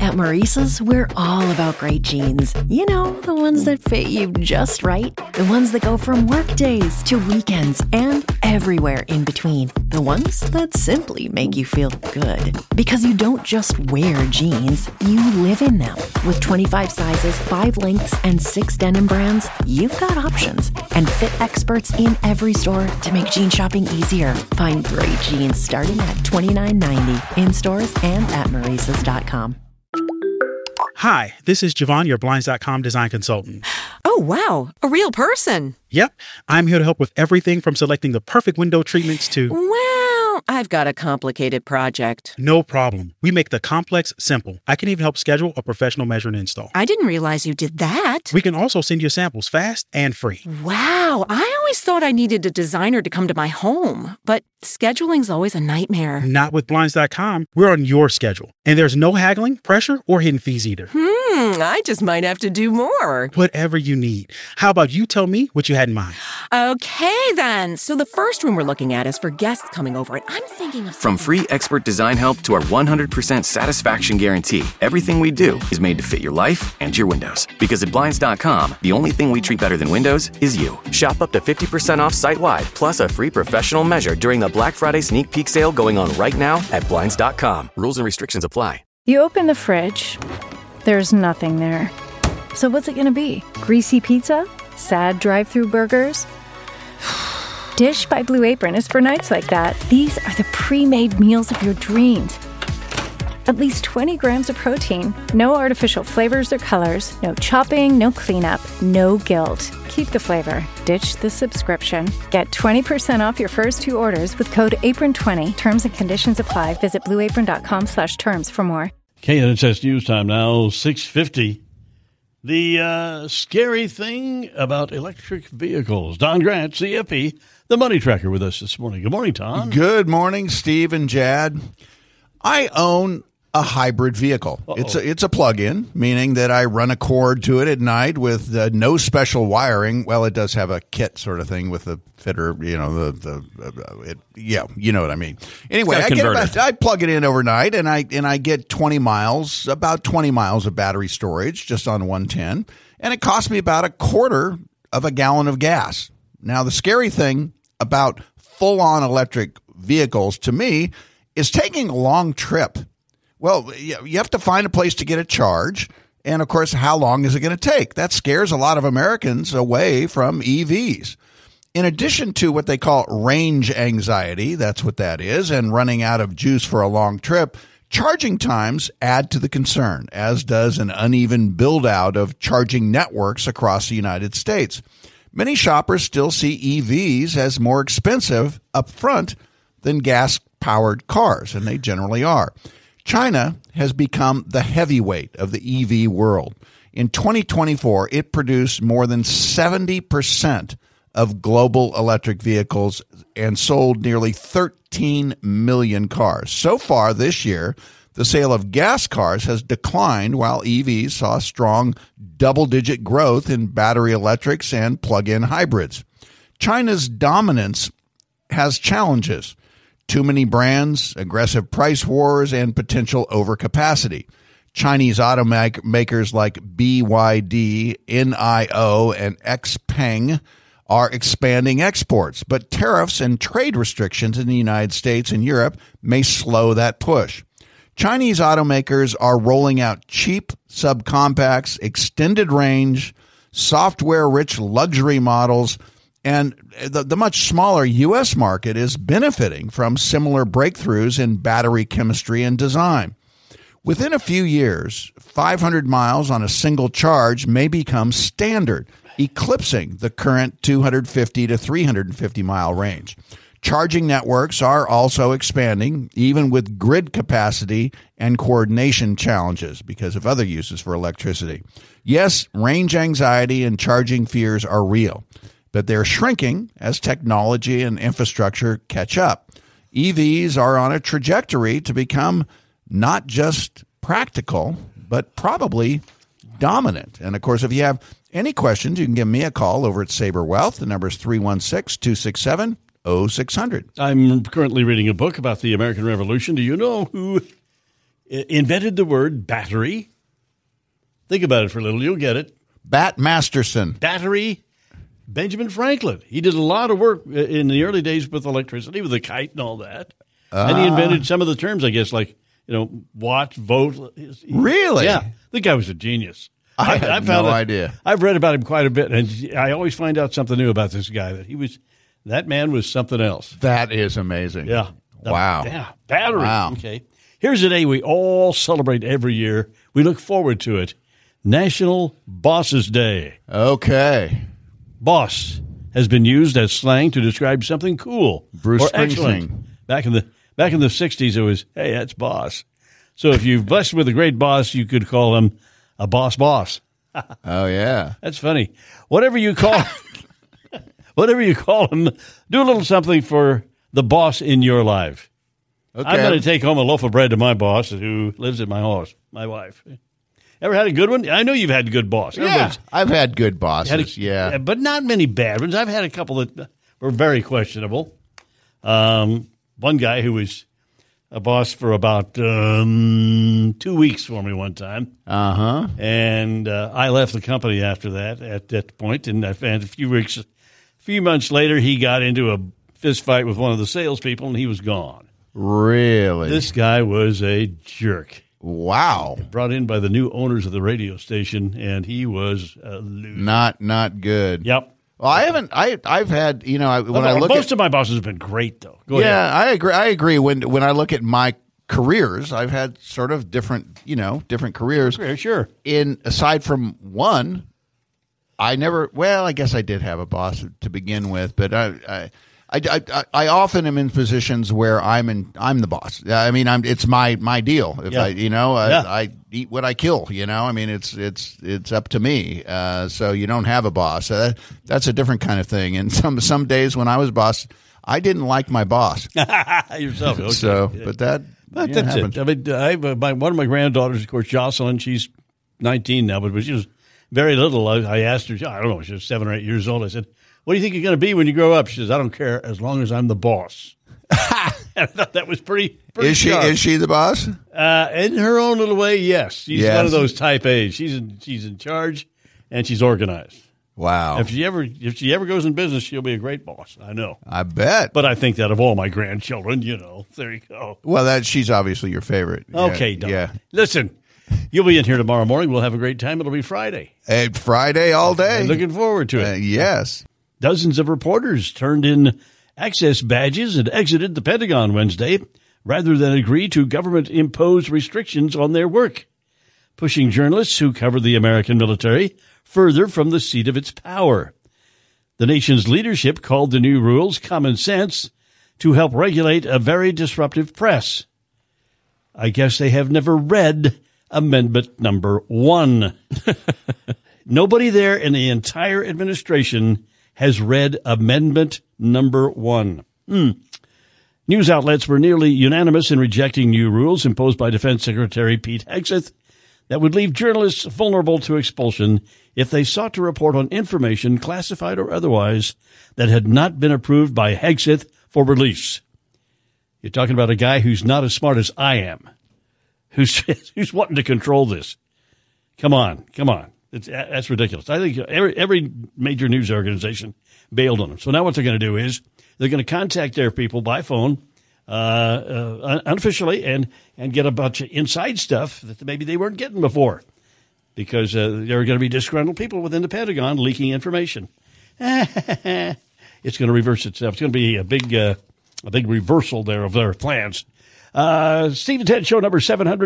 At Maurice's, we're all about great jeans. You know, the ones that fit you just right. The ones that go from work days to weekends and everywhere in between. The ones that simply make you feel good. Because you don't just wear jeans, you live in them. With 25 sizes, 5 lengths, and 6 denim brands, you've got options. And fit experts in every store to make jean shopping easier. Find great jeans starting at $29.90 in stores and at Maurices.com. Hi, this is Javon, your Blinds.com design consultant. Oh, wow. A real person. Yep. I'm here to help with everything from selecting the perfect window treatments to... Well, I've got a complicated project. No problem. We make the complex simple. I can even help schedule a professional measure and install. I didn't realize you did that. We can also send you samples fast and free. Wow. I always thought I needed a designer to come to my home, but scheduling's always a nightmare. Not with Blinds.com. We're on your schedule. And there's no haggling, pressure, or hidden fees either. I just might have to do more. Whatever you need. How about you tell me what you had in mind? Okay, then. So the first room we're looking at is for guests coming over, and I'm thinking of... From free expert design help to our 100% satisfaction guarantee, everything we do is made to fit your life and your windows. Because at Blinds.com, the only thing we treat better than windows is you. Shop up to 50% off site-wide, plus a free professional measure during the Black Friday sneak peek sale going on right now at Blinds.com. Rules and restrictions apply. You open the fridge. There's nothing there. So what's it going to be? Greasy pizza? Sad drive-through burgers? Dish by Blue Apron is for nights like that. These are the pre-made meals of your dreams. At least 20 grams of protein, no artificial flavors or colors, no chopping, no cleanup, no guilt. Keep the flavor. Ditch the subscription. Get 20% off your first 2 orders with code APRON20. Terms and conditions apply. Visit blueapron.com/terms for more. KNSS News Time now, 6:50. The scary thing about electric vehicles. Don Grant, CFP, the Money Tracker, with us this morning. Good morning, Tom. Good morning, Steve and Jad. I own a hybrid vehicle. Uh-oh. It's a plug-in, meaning that I run a cord to it at night with no special wiring. Well, it does have a kit sort of thing with the fitter, you know, you know what I mean. Anyway, I plug it in overnight, and I get 20 miles, about 20 miles of battery storage just on 110, and it costs me about a quarter of a gallon of gas. Now, the scary thing about full-on electric vehicles to me is taking a long trip. Well, you have to find a place to get a charge. And, of course, how long is it going to take? That scares a lot of Americans away from EVs. In addition to what they call range anxiety, that's what that is, and running out of juice for a long trip, charging times add to the concern, as does an uneven build-out of charging networks across the United States. Many shoppers still see EVs as more expensive up front than gas-powered cars, and they generally are. China has become the heavyweight of the EV world. In 2024, it produced more than 70% of global electric vehicles and sold nearly 13 million cars. So far this year, the sale of gas cars has declined while EVs saw strong double-digit growth in battery electrics and plug-in hybrids. China's dominance has challenges. Too many brands, aggressive price wars, and potential overcapacity. Chinese automakers like BYD, NIO, and XPeng are expanding exports, but tariffs and trade restrictions in the United States and Europe may slow that push. Chinese automakers are rolling out cheap subcompacts, extended range, software-rich luxury models, and the much smaller U.S. market is benefiting from similar breakthroughs in battery chemistry and design. Within a few years, 500 miles on a single charge may become standard, eclipsing the current 250 to 350 mile range. Charging networks are also expanding, even with grid capacity and coordination challenges because of other uses for electricity. Yes, range anxiety and charging fears are real, but they're shrinking as technology and infrastructure catch up. EVs are on a trajectory to become not just practical, but probably dominant. And, of course, if you have any questions, you can give me a call over at Sabre Wealth. The number is 316-267-0600. I'm currently reading a book about the American Revolution. Do you know who invented the word battery. Think about it for a little. You'll get it. Bat Masterson. Battery. Benjamin Franklin. He did a lot of work in the early days with electricity, with the kite and all that. And he invented some of the terms, I guess, like, watt, volt. Really? Yeah. The guy was a genius. I had no idea. I've read about him quite a bit, and I always find out something new about this guy. That man was something else. That is amazing. Yeah. Wow. Yeah. Battery. Wow. Okay. Here's a day we all celebrate every year. We look forward to it. National Bosses Day. Okay. Boss has been used as slang to describe something cool Bruce or Springsteen. excellent. Back in the 60s, it was, hey, that's boss. So if you've blessed with a great boss, you could call him a boss. Oh, yeah. That's funny. Whatever you call him, do a little something for the boss in your life. Okay. I'm going to take home a loaf of bread to my boss who lives at my house, my wife. Ever had a good one? I know you've had a good boss. Yeah, I've had good bosses, yeah. But not many bad ones. I've had a couple that were very questionable. One guy who was a boss for about 2 weeks for me one time. Uh-huh. And I left the company after that, at that point, and a few months later, he got into a fist fight with one of the salespeople, and he was gone. Really? This guy was a jerk. Wow. Brought in by the new owners of the radio station, and he was a loser. Not good. Yep. Well, I've had, when I look most of my bosses have been great, though. Go ahead. I agree. When I look at my careers, I've had sort of different careers. Sure. Aside from one, I guess I did have a boss to begin with, but I often am in positions where I'm the boss. I mean, it's my deal. If I eat what I kill. I mean, it's up to me. So you don't have a boss. That's a different kind of thing. And some days when I was boss, I didn't like my boss. Yourself. Okay. So, but that's it. I mean, one of my granddaughters, of course, Jocelyn. She's 19 now, but when she was very little, I asked her. I don't know. She was 7 or 8 years old. I said, what do you think you're going to be when you grow up? She says, I don't care as long as I'm the boss. And I thought that was pretty Is she the boss? In her own little way, yes. She's one of those type A's. She's in charge, and she's organized. Wow. If she ever goes in business, she'll be a great boss. I know. I bet. But I think that of all my grandchildren, there you go. Well, she's obviously your favorite. Okay, Don. Yeah. Listen, you'll be in here tomorrow morning. We'll have a great time. It'll be Friday. Friday all day. I'm looking forward to it. Yes. Dozens of reporters turned in access badges and exited the Pentagon Wednesday rather than agree to government-imposed restrictions on their work, pushing journalists who cover the American military further from the seat of its power. The nation's leadership called the new rules common sense to help regulate a very disruptive press. I guess they have never read Amendment Number 1. Nobody there in the entire administration has read Amendment Number 1. News outlets were nearly unanimous in rejecting new rules imposed by Defense Secretary Pete Hegseth that would leave journalists vulnerable to expulsion if they sought to report on information, classified or otherwise, that had not been approved by Hegseth for release. You're talking about a guy who's not as smart as I am, who's wanting to control this. Come on. That's ridiculous. I think every major news organization bailed on them. So now what they're going to do is they're going to contact their people by phone unofficially and get a bunch of inside stuff that maybe they weren't getting before because there are going to be disgruntled people within the Pentagon leaking information. It's going to reverse itself. It's going to be a big reversal there of their plans. Steve and Ted Show number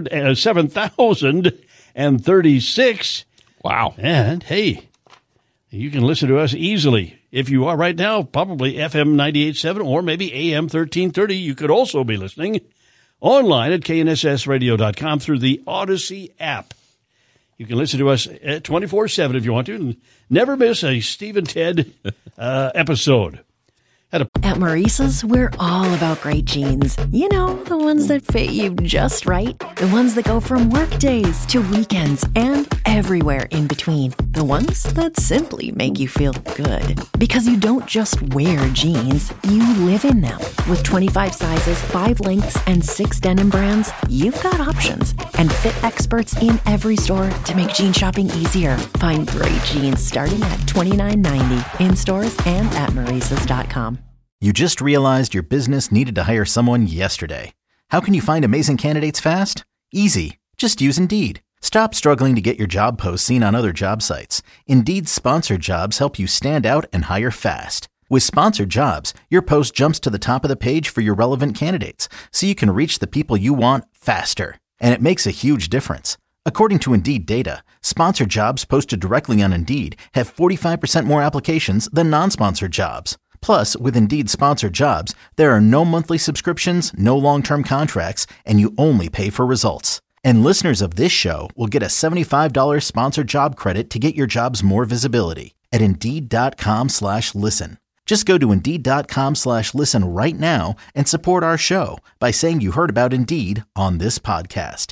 7,036. Wow. And, hey, you can listen to us easily. If you are right now, probably FM 98.7 or maybe AM 1330. You could also be listening online at knssradio.com through the Odyssey app. You can listen to us 24/7 if you want to and never miss a Steve and Ted episode. At Maurice's, we're all about great jeans. The ones that fit you just right. The ones that go from work days to weekends and everywhere in between. The ones that simply make you feel good. Because you don't just wear jeans, you live in them. With 25 sizes, 5 lengths, and 6 denim brands, you've got options. And fit experts in every store to make jean shopping easier. Find great jeans starting at $29.90 in stores and at Maurices.com. You just realized your business needed to hire someone yesterday. How can you find amazing candidates fast? Easy. Just use Indeed. Stop struggling to get your job posts seen on other job sites. Indeed's sponsored jobs help you stand out and hire fast. With sponsored jobs, your post jumps to the top of the page for your relevant candidates, so you can reach the people you want faster. And it makes a huge difference. According to Indeed data, sponsored jobs posted directly on Indeed have 45% more applications than non-sponsored jobs. Plus, with Indeed sponsored jobs, there are no monthly subscriptions, no long-term contracts, and you only pay for results. And listeners of this show will get a $75 sponsored job credit to get your jobs more visibility at Indeed.com/listen. Just go to Indeed.com/listen right now and support our show by saying you heard about Indeed on this podcast.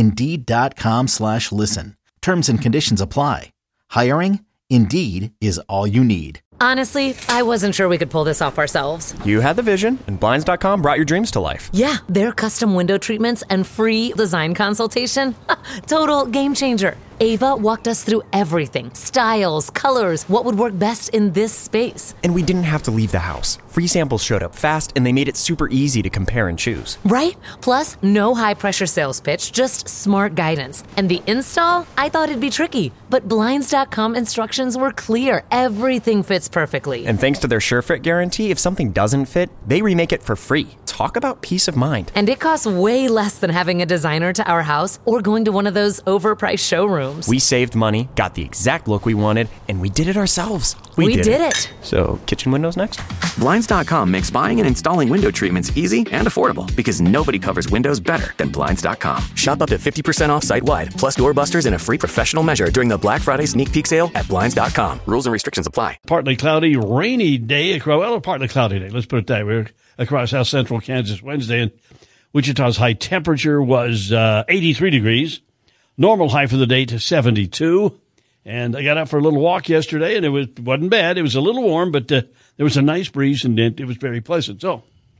Indeed.com/listen. Terms and conditions apply. Hiring? Indeed is all you need. Honestly, I wasn't sure we could pull this off ourselves. You had the vision, and Blinds.com brought your dreams to life. Yeah, their custom window treatments and free design consultation. Total game changer. Ava walked us through everything. Styles, colors, what would work best in this space. And we didn't have to leave the house. Free samples showed up fast, and they made it super easy to compare and choose. Right? Plus, no high-pressure sales pitch, just smart guidance. And the install? I thought it'd be tricky, but Blinds.com instructions were clear. Everything fits perfectly. And thanks to their SureFit guarantee, if something doesn't fit, they remake it for free. Talk about peace of mind. And it costs way less than having a designer to our house or going to one of those overpriced showrooms. We saved money, got the exact look we wanted, and we did it ourselves. We did it. So, kitchen windows next? Blinds.com makes buying and installing window treatments easy and affordable because nobody covers windows better than Blinds.com. Shop up to 50% off site-wide, plus doorbusters and a free professional measure during the Black Friday sneak peek sale at Blinds.com. Rules and restrictions apply. Partly cloudy, rainy day. Well, partly cloudy day. Let's put it that way. Across South Central Kansas Wednesday, and Wichita's high temperature was 83 degrees. Normal high for the day to 72. And I got out for a little walk yesterday, and it wasn't bad. It was a little warm, but there was a nice breeze, and it was very pleasant. So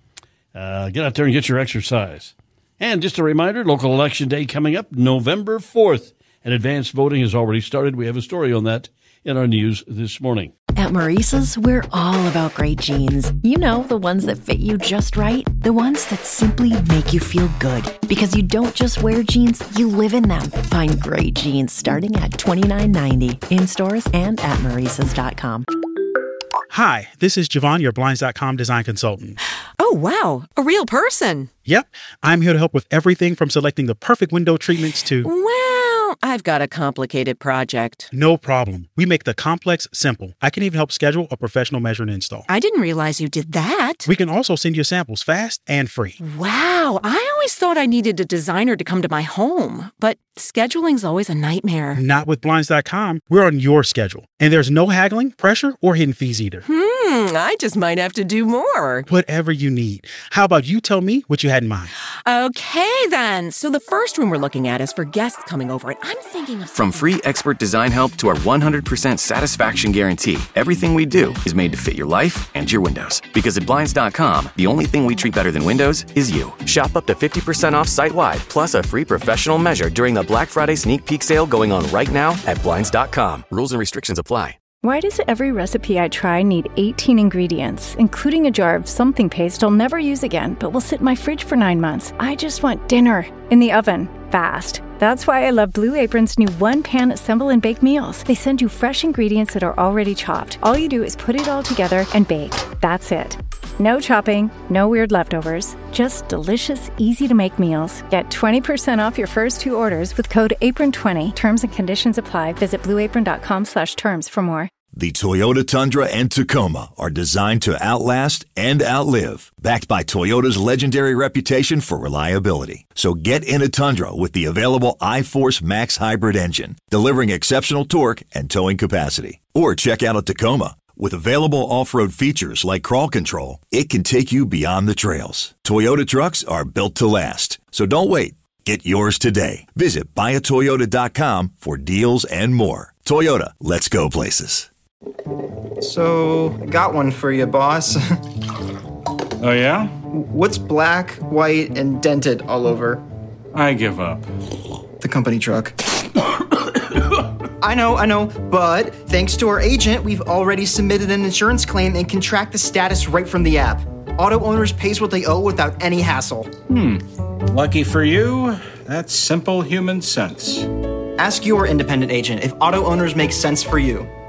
get out there and get your exercise. And just a reminder, local election day coming up November 4th, and advanced voting has already started. We have a story on that in our news this morning. At Maurice's, we're all about great jeans. You know, the ones that fit you just right. The ones that simply make you feel good. Because you don't just wear jeans, you live in them. Find great jeans starting at $29.90 in stores and at Maurices.com. Hi, this is Javon, your Blinds.com design consultant. Oh, wow. A real person. Yep, I'm here to help with everything from selecting the perfect window treatments to... Well, I've got a complicated project. No problem. We make the complex simple. I can even help schedule a professional measure and install. I didn't realize you did that. We can also send you samples fast and free. Wow. I always thought I needed a designer to come to my home, but scheduling's always a nightmare. Not with Blinds.com. We're on your schedule. And there's no haggling, pressure, or hidden fees either. I just might have to do more. Whatever you need. How about you tell me what you had in mind? Okay, then. So the first room we're looking at is for guests coming over, and I'm thinking of... From free expert design help to our 100% satisfaction guarantee, everything we do is made to fit your life and your windows. Because at Blinds.com, the only thing we treat better than windows is you. Shop up to 50% off site-wide, plus a free professional measure during the Black Friday sneak peek sale going on right now at Blinds.com. Rules and restrictions apply. Why does every recipe I try need 18 ingredients, including a jar of something paste I'll never use again, but will sit in my fridge for 9 months? I just want dinner in the oven, fast. That's why I love Blue Apron's new one-pan assemble and bake meals. They send you fresh ingredients that are already chopped. All you do is put it all together and bake. That's it. No chopping, no weird leftovers, just delicious, easy-to-make meals. Get 20% off your first 2 orders with code APRON20. Terms and conditions apply. Visit blueapron.com/terms for more. The Toyota Tundra and Tacoma are designed to outlast and outlive, backed by Toyota's legendary reputation for reliability. So get in a Tundra with the available iForce Max hybrid engine, delivering exceptional torque and towing capacity. Or check out a Tacoma. With available off-road features like crawl control, it can take you beyond the trails. Toyota trucks are built to last. So don't wait. Get yours today. Visit buyatoyota.com for deals and more. Toyota, let's go places. So, got one for you, boss. Oh, yeah? What's black, white, and dented all over? I give up. The company truck. I know, but thanks to our agent, we've already submitted an insurance claim and can track the status right from the app. Auto Owners pays what they owe without any hassle. Lucky for you, that's simple human sense. Ask your independent agent if Auto Owners makes sense for you.